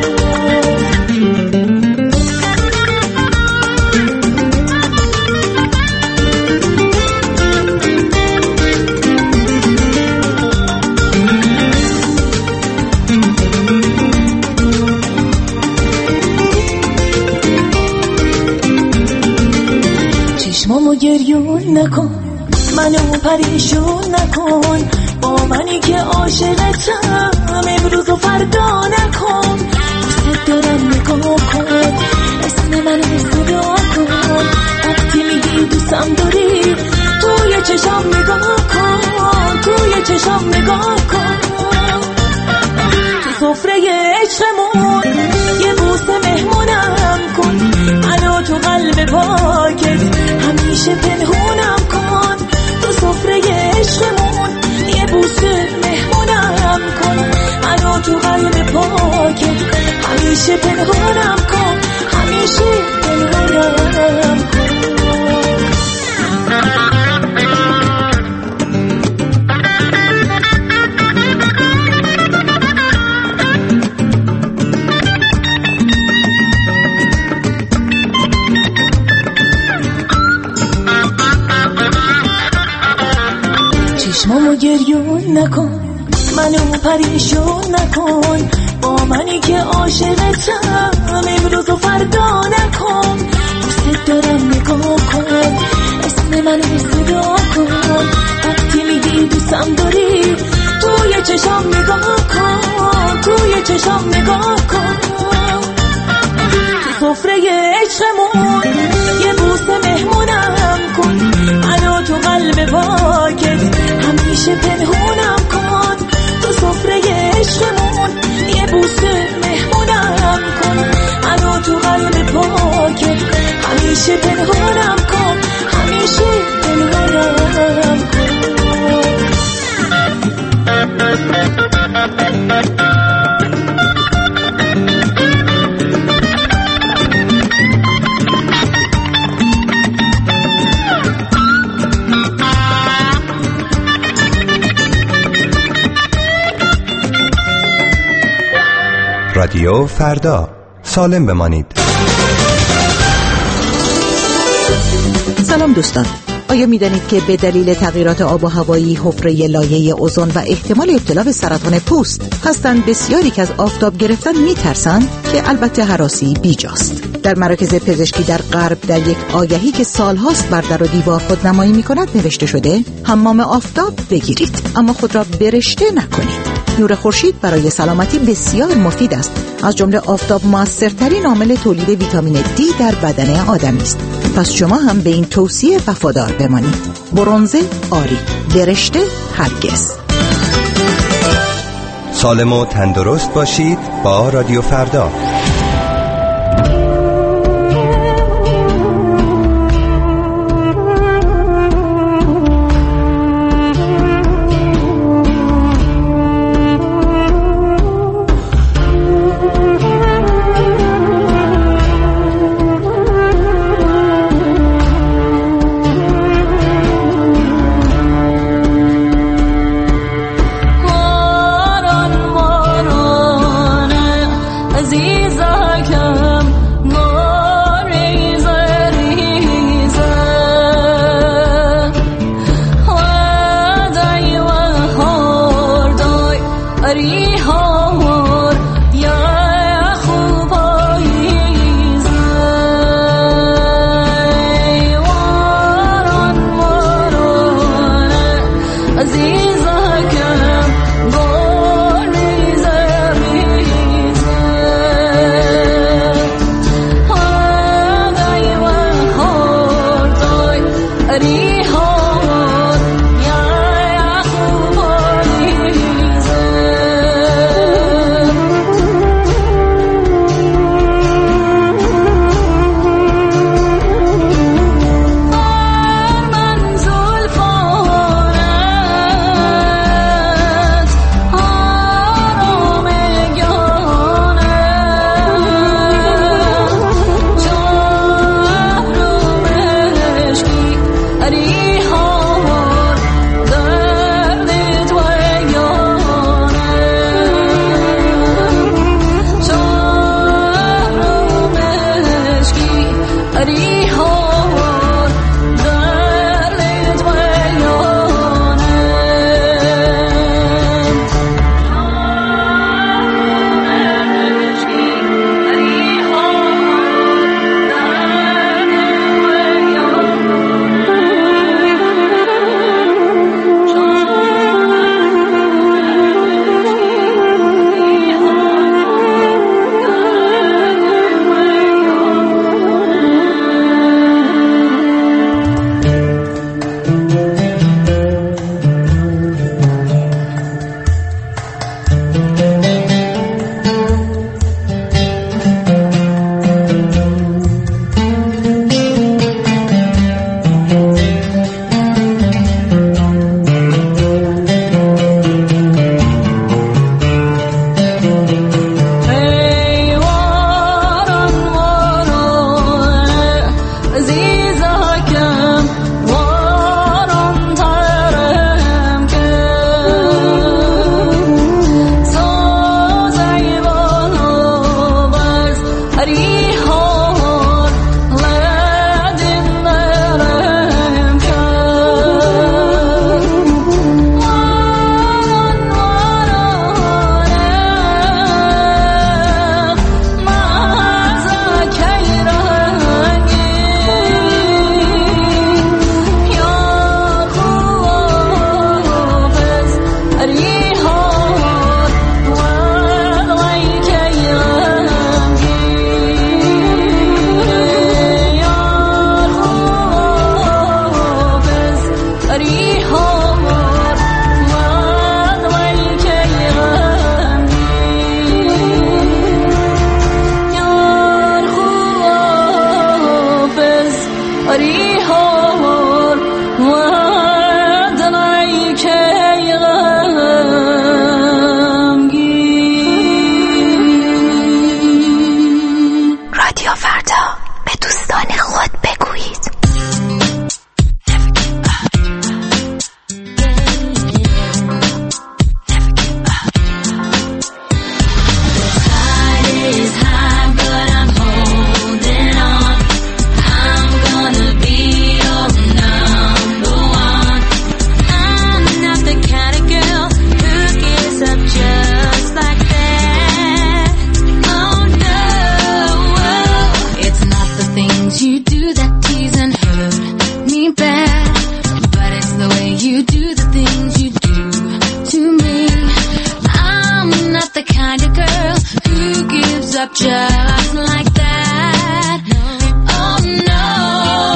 چشمامو گریون نکن منو پریشون نکن با منی که عاشقتم امروز و فردا نکن دوست دارم نگاه کن اسم منو صدا کن وقتی میگی دوستم داری توی چشام نگاه کن توی چشام نگاه کن تو سفره عشقمون یه بوسه مهمونم کن منو تو قلب پاکت همیشه پنهونم کن تو سفره عشقمون یه بوسه مهمونم کن منو تو قلب پاکت همیشه پنهونم کن همیشه پنهونم کن چشمامو گریون نکن منو پریشون نکن با منی که عاشقتم امروز و فردا نکن دوست دارم نگاه کن اسم منو صدا کن وقتی میگی دوستم داری توی چشام نگاه کن توی چشام نگاه کن تو سفره عشقمون یه بوسه مهمونم کن منو تو قلب پاکت همیشه پنهونم کن تو سفره عشقمون یه بوسه مهمونم کن منو تو قلب پاکت همیشه پنهونم کن همیشه پنهونم کن رادیو فردا، سالم بمانید. سلام دوستان، آیا می‌دانید که به دلیل تغییرات آب و هوایی حفره لایه اوزون و احتمال ابتلا به سرطان پوست هستند بسیاری که از آفتاب گرفتن می‌ترسند که البته هراسی بیجاست. در مراکز پزشکی در غرب در یک آگهی که سالهاست بر در و دیوار خودنمایی می‌کند نوشته شده حمام آفتاب بگیرید اما خود را برشته نکنید. نور خورشید برای سلامتی بسیار مفید است. از جمله آفتاب موثرترین عامل تولید ویتامین دی در بدن آدمی است. پس شما هم به این توصیه وفادار بمانید. برنزه آری، درشته هرگز. سالم و تندرست باشید با رادیو فردا. up just like that. Oh no.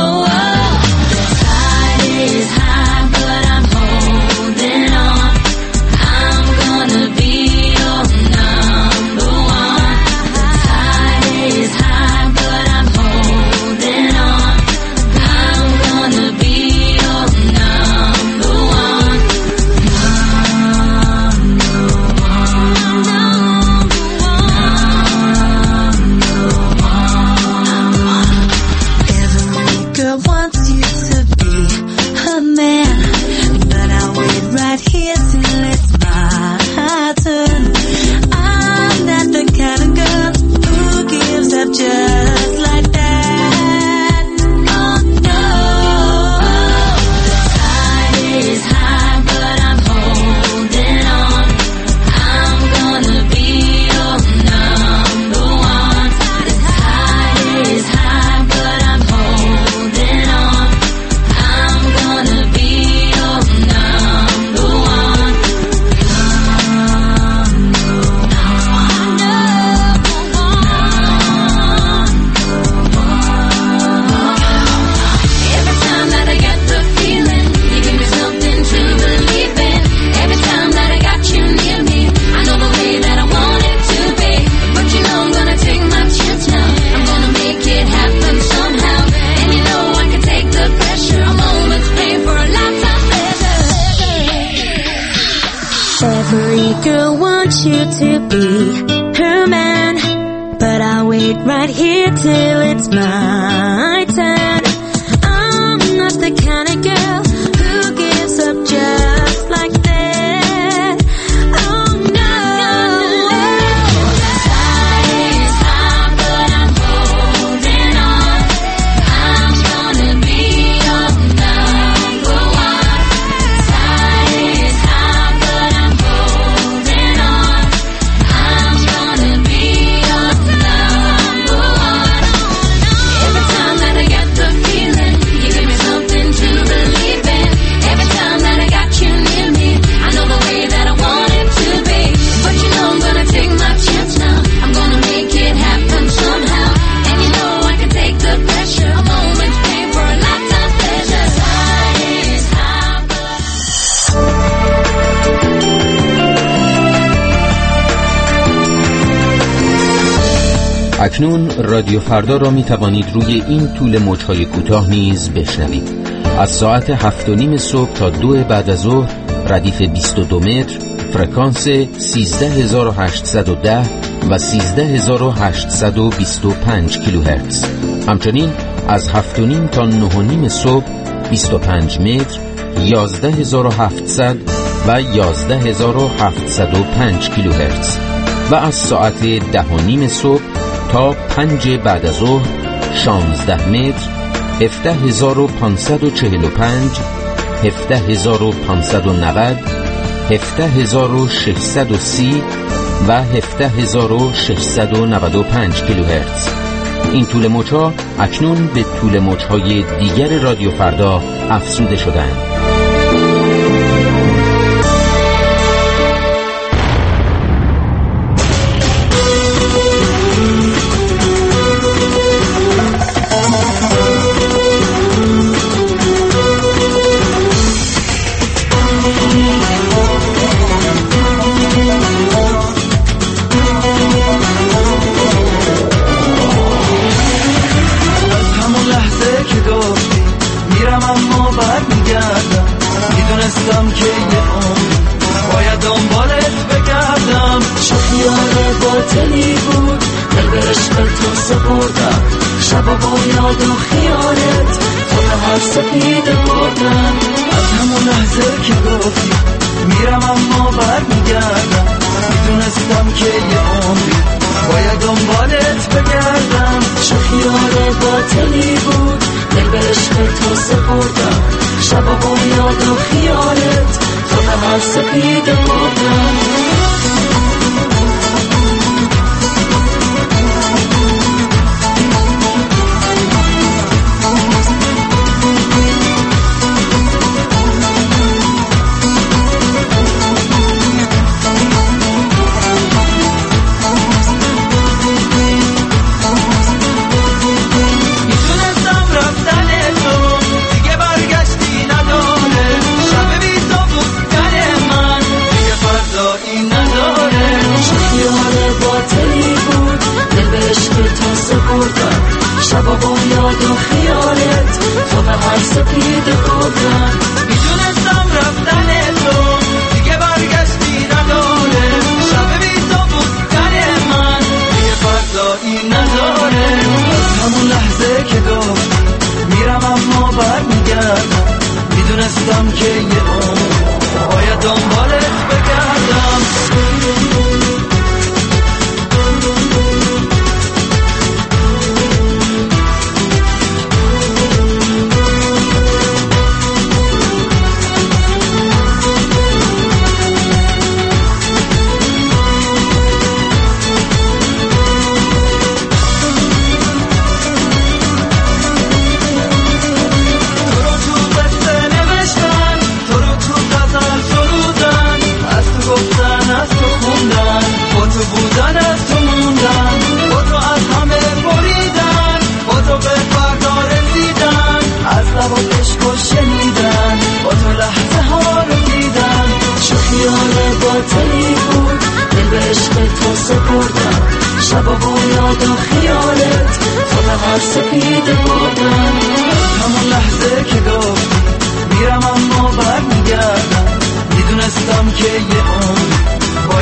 you to be her man, but I'll wait right here till it's my turn. I'm not the kind of girl who gives up just like that. Oh no. Time is high, but I'm holding on. I'm gonna be your number one. Time is high, but I'm holding on. I'm gonna be your number one. Every time that I get the feeling, you give me something to believe in. Every time that I got you near me, I know the way that I want it to be. But you know I'm gonna take my chance now. I'm gonna make it happen somehow. And you know I can take the pressure. A moment's pain for a lifetime pleasure. Time is high, اکنون رادیو فردا را می توانید روی این طول موج‌های کوتاه نیز بشنوید. از ساعت هفت و نیم صبح تا دو بعد از ظهر ردیف بیست و دو متر، فرکانس سیزده هزار و هشتصد و ده و سیزده هزار و هشتصد و بیست و پنج کیلوهرتز. همچنین از هفت و نیم تا نه و نیم صبح بیست و پنج متر، یازده هزار و هفتصد و یازده هزار و هفتصد و پنج کیلوهرتز و از ساعت ده و نیم صبح تا پنج بعد از ظهر شانزده متر، هفده هزار و پانصد و چهل و پنج، هفده هزار و پانصد و نود، هفده هزار و ششصد و سی و هفده هزار و ششصد و نود و پنج کیلوهرتز. این طول موج‌ها اکنون به طول موج‌های دیگر رادیو فردا افزوده شدند.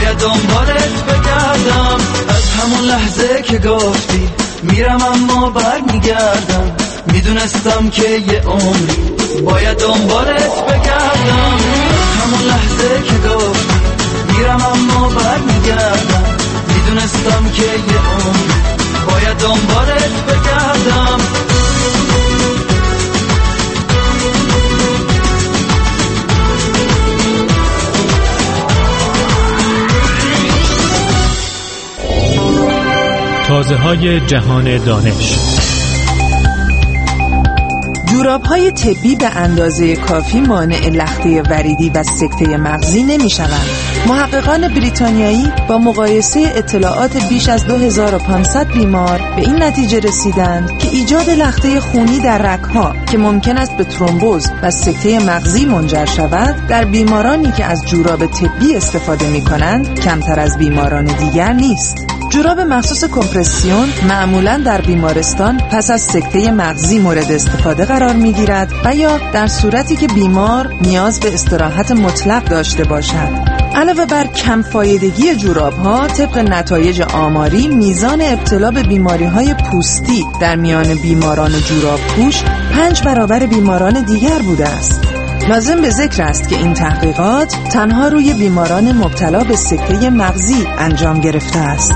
باید دنبالت بگردم. از همون لحظه که گفتی میرم اما بر میگردم، میدونستم که یه عمری باید دنبالت بگردم. از همون لحظه که گفتی میرم اما بر میگردم، میدونستم که یه عمری باید دنبالت بگردم. تازه های جهان دانش. جوراب‌های طبی به اندازه کافی مانع لخته وریدی و سکته مغزی نمی‌شوند. محققان بریتانیایی با مقایسه اطلاعات بیش از دو هزار و پانصد بیمار به این نتیجه رسیدند که ایجاد لخته خونی در رگ‌ها که ممکن است به ترومبوز و سکته مغزی منجر شود، در بیمارانی که از جوراب طبی استفاده می‌کنند کمتر از بیماران دیگر نیست. جوراب مخصوص کمپرسیون معمولاً در بیمارستان پس از سکته مغزی مورد استفاده قرار می‌گیرد و یا در صورتی که بیمار نیاز به استراحت مطلق داشته باشد. علاوه بر کم فایدگی جوراب‌ها، طبق نتایج آماری میزان ابتلا به بیماری‌های پوستی در میان بیماران جوراب‌پوش پنج برابر بیماران دیگر بوده است. لازم به ذکر است که این تحقیقات تنها روی بیماران مبتلا به سکته مغزی انجام گرفته است.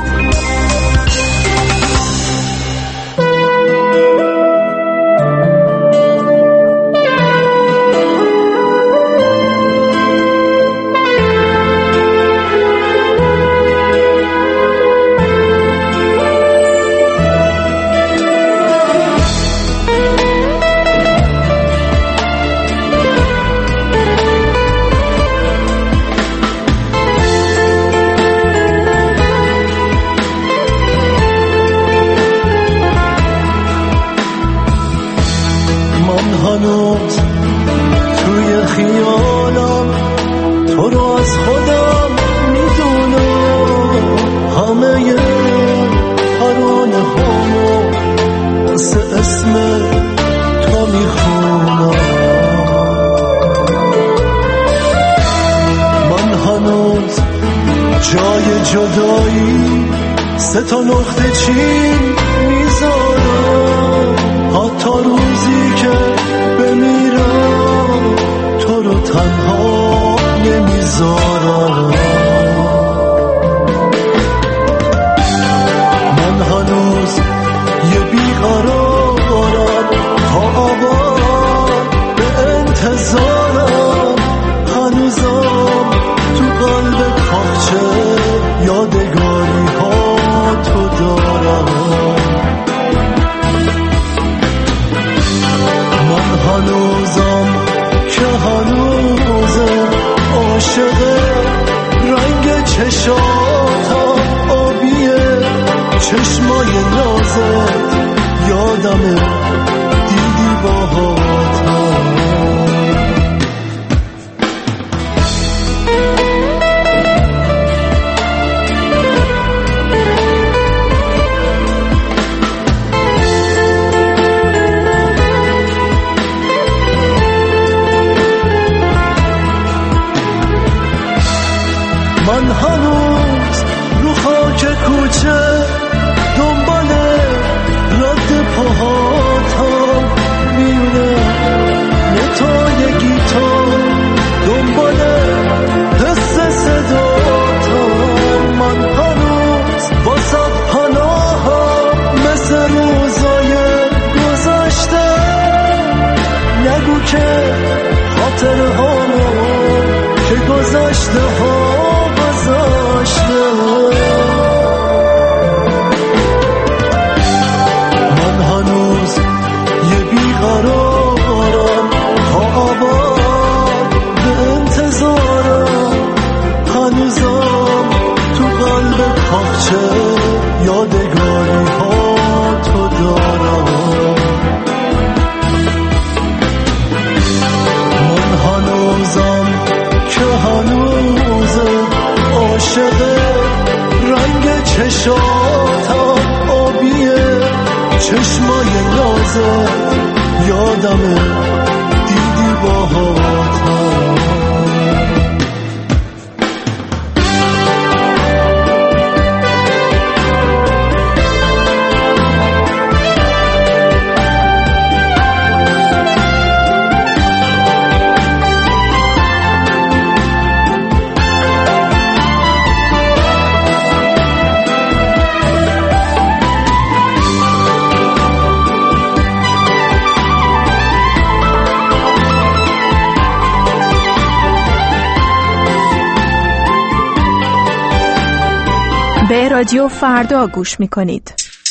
به رادیو فردا گوش میکنید.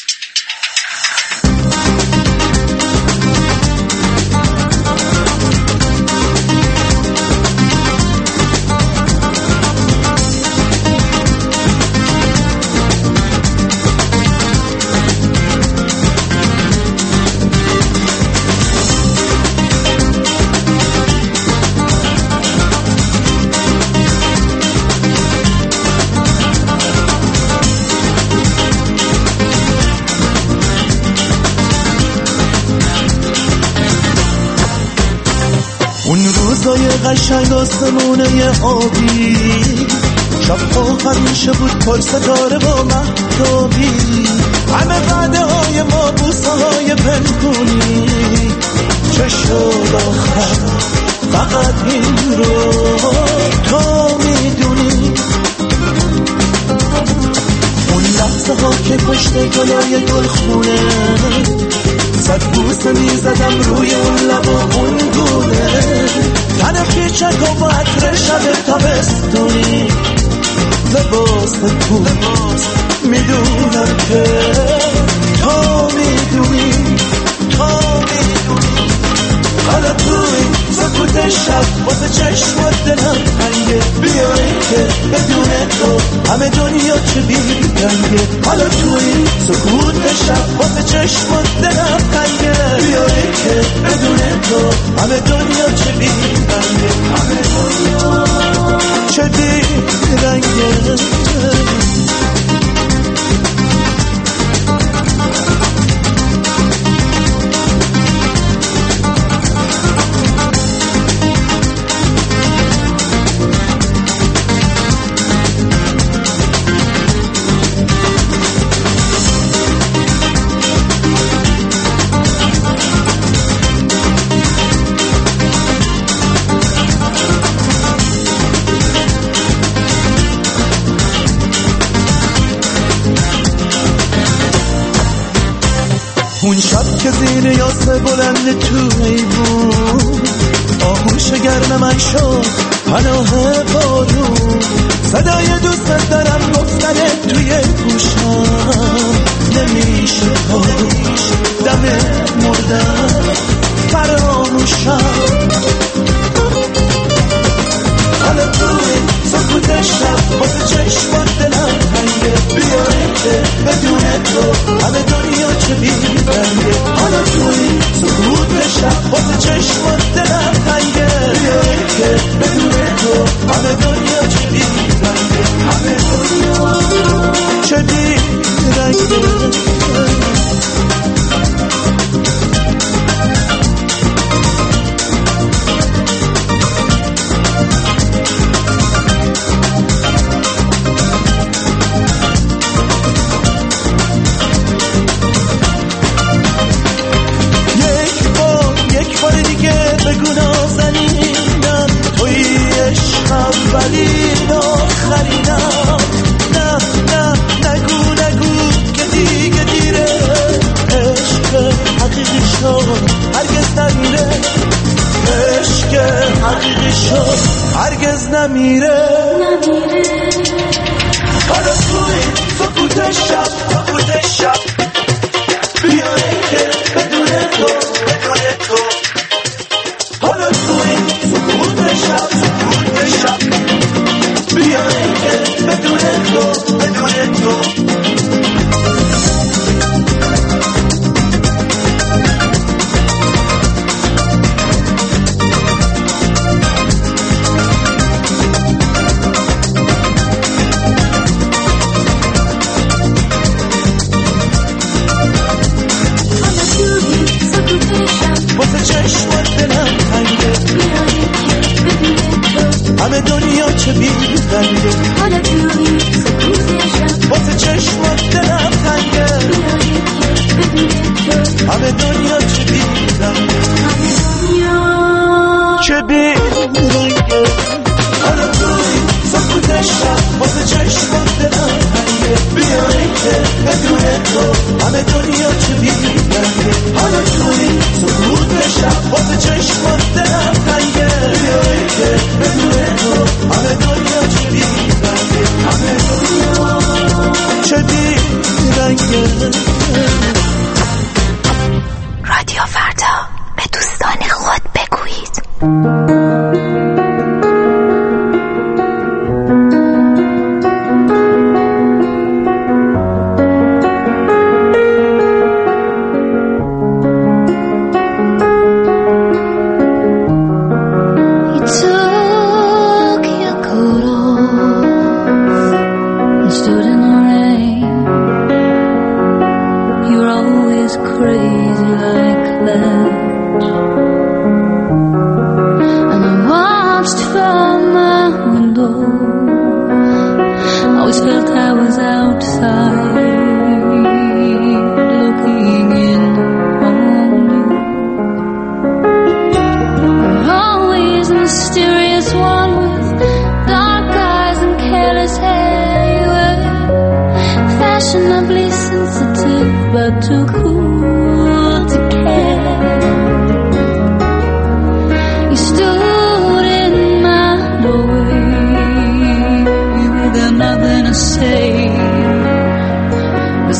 روزای قشنگ آسمونه آبی، شبها همیشه بود پر ستاره و مهتابی، همه وعده های ما بوسه های پنهونی، چه شد آخر فقط این رو تو میدونی. اون لحظه ها که پشت گلای گل خونه صد بوسه میزدم روی اون لب و اون گونه، تن پیچک و عطر شب تابستونی، لباس تو میدونم که تو میدونی تو میدونی. حالا توی سکوت شب واسه چشمات دلم تنگه، بیایی که بدون تو همه دنیا چه بیرنگه. حالا توی سکوت شب واسه چشمات دلم تنگه، بیایی که بدون تو همه دنیا چه بیرنگه، همه دنیا چه بیرنگه. اون شب که زیر یاسه بلند تو ایوون آغوش گرم من شد پناه بارون، صدای دوست دارم گفتنه توی گوشم نمیشه پاروش، دم مردن فراموشم. حالا توی سکوت شب واسه چشمات دلم تنگه، بیایی که بدون تو همه دنیا چه بیرنگه. حالا توی سکوت شب واسه چشمات دلم تنگه، بیایی که بدون تو همه دنیا چه بیرنگه، همه دنیا چه بیرنگه. هرگز نمیره حالا توی سکوت شب سکوت شب بیایی که بدون تو بدون تو. حالا توی سکوت شب سکوت شب بیایی که بدون تو بدون تو. همه دنیا چه بی‌رنگه حالا توی سکوت شب واسه چشمات دلم تنگه همه دنیا چه بی‌رنگه همه دنیا چه بی‌رنگه حالا توی سکوت شب واسه چشمات دلم تنگه بیایی که بدون تو همه دنیا چه بی‌رنگه حالا توی سکوت شب واسه چشمات دلم تنگه بیایی که بدون تو همه دنیا چه بی‌رنگه همه دنیا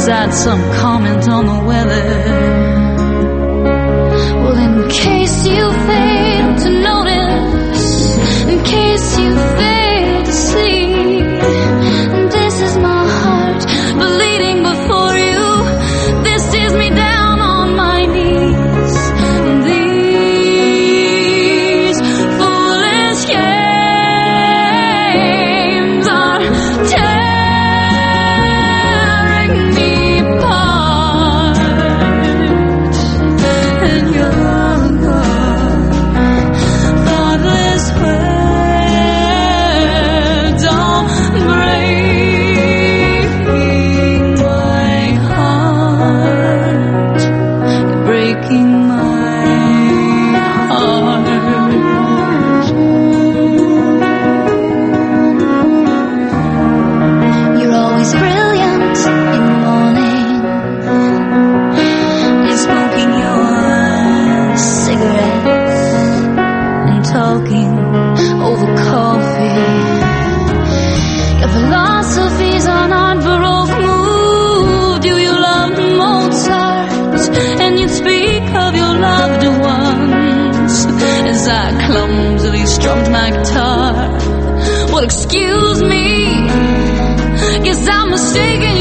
decide some comment on the weather. Well, in case you fail to notice, in case you fail to see, this is my heart bleeding before you. This is me down on my knees. These foolish games are tearing me apart, and you're thoughtless words don't break my heart. You're breaking my heart. You're always brilliant in the morning, and smoking your cigarettes and talking over coffee. Your philosophies are not baroque moved. Do you love Mozart? And you speak of your loved ones as I clumsily strummed my guitar. Well, excuse me, guess I'm mistaken